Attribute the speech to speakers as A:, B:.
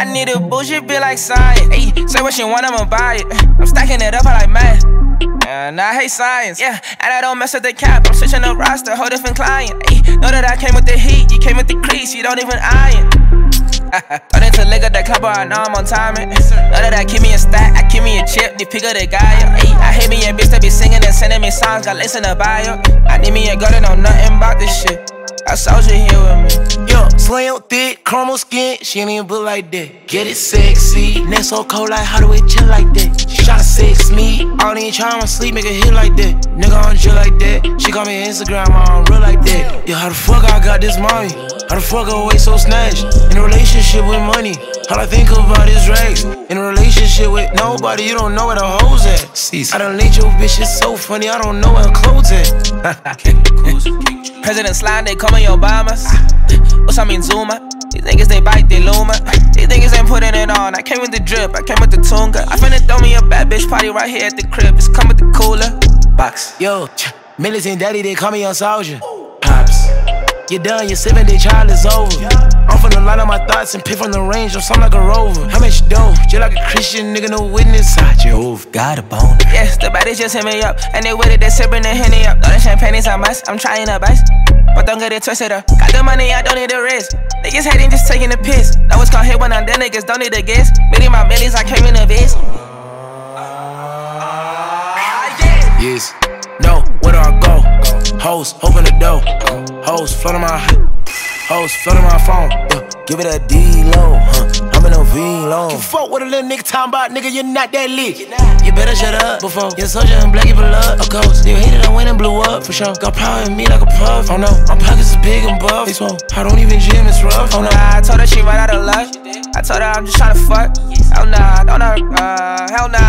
A: need a bullshit bill like science. Ayy, say what you want, I'ma buy it. I'm stacking it up, I like math. Nah, I hate science. Yeah, and I don't mess with the cap. I'm switching the roster, whole different client. Ayy, know that I came with the heat, you came with the crease, you don't even iron. Run into liquor, the club, I know I'm on timing. Know that I keep me a stack, I keep me a chip, they pick up the guy. Ayy, I hate me a bitch that be singing and sending me songs, got listen to bio. I need me a girl that know nothing about this shit. I saw you here with me.
B: Yo, slim, thick, caramel skin, she ain't even built like that. Get it sexy, neck so cold like how do it chill like that? Shot 6 me, I don't even try to sleep, make a hit like that. Nigga on drill like that, she call me Instagram, I'm real like that. Yo, how the fuck I got this mommy? How the fuck I wait so snatched? In a relationship with money, all I think about is rags. In a relationship with nobody, you don't know where the hoes at. I done linked your bitch, it's so funny, I don't know where her clothes at.
A: President slime, they call me Obamas. What's I mean Zuma? These niggas they bite, they luma. These niggas ain't putting it on. I came with the drip, I came with the tunga. I finna throw me a bad bitch party right here at the crib. It's come with the cooler box.
B: Yo, militant daddy, they call me a soldier. Pops, you done, your 7-day trial is over. I'm finna line up my thoughts and pick from the range. I'm something like a rover. How much dough? Just like a Christian nigga, no witness. I Jehovah, got a bone.
A: Yes, the baddies just hit me up. And they with it, they sippin' and Henny up. All the champagne is a must. I'm trying to bust, but don't get it twisted up. Got the money, I don't need the risk. Niggas hating, just taking the piss. Know what's called hit when I'm dead, niggas don't need a guess. Meeting my millies, I came in a biz.
B: Yes, no, where do I go? Hoes, open the door. Hoes, floating my hoes, floating my phone. Give it a D-low, I'm in a V-low. You fuck with a little nigga talking about, nigga, you're not that lit. You better shut up before your soldier and black people love. Of course, you hated, I went and blew up for sure. Got power in me like a puff. Oh no, my pockets is big and buff. I don't even gym, it's rough. Oh no,
A: I told her she right out of luck. I told her I'm just tryna fuck. Hell nah, don't know, hell nah.